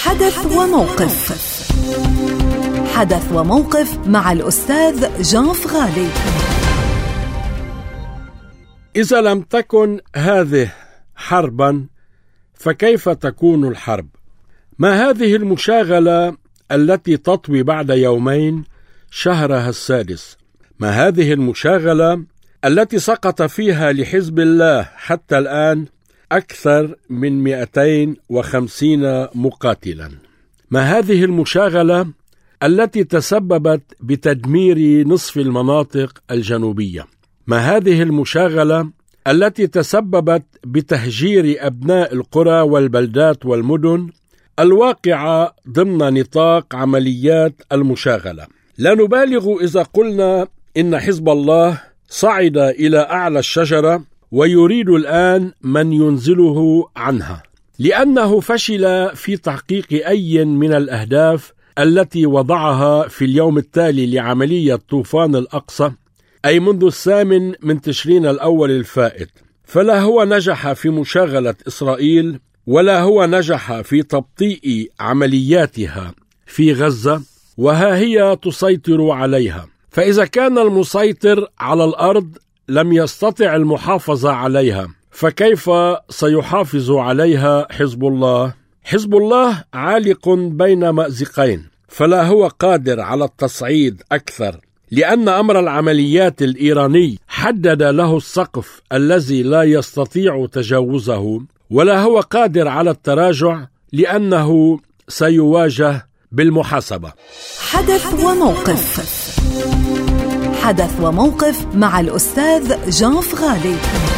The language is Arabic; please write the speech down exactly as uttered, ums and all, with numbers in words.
حدث وموقف. حدث وموقف مع الأستاذ جان فغالي. إذا لم تكن هذه حربا فكيف تكون الحرب؟ ما هذه المشاغلة التي تطوي بعد يومين شهرها السادس؟ ما هذه المشاغلة التي سقط فيها لحزب الله حتى الآن أكثر من مئتين وخمسين مقاتلا؟ ما هذه المشاغلة التي تسببت بتدمير نصف المناطق الجنوبية؟ ما هذه المشاغلة التي تسببت بتهجير أبناء القرى والبلدات والمدن الواقعة ضمن نطاق عمليات المشاغلة؟ لا نبالغ إذا قلنا إن حزب الله صعد إلى أعلى الشجرة ويريد الآن من ينزله عنها، لأنه فشل في تحقيق أي من الأهداف التي وضعها في اليوم التالي لعملية طوفان الأقصى، أي منذ الثامن من تشرين الأول الفائت. فلا هو نجح في مشاغلة إسرائيل، ولا هو نجح في تبطيء عملياتها في غزة، وها هي تسيطر عليها. فإذا كان المسيطر على الأرض لم يستطع المحافظة عليها، فكيف سيحافظ عليها حزب الله؟ حزب الله عالق بين مأزقين، فلا هو قادر على التصعيد أكثر، لأن أمر العمليات الإيراني حدد له السقف الذي لا يستطيع تجاوزه، ولا هو قادر على التراجع لأنه سيواجه بالمحاسبة. حدث وموقف. حدث وموقف مع الأستاذ جان فغالي.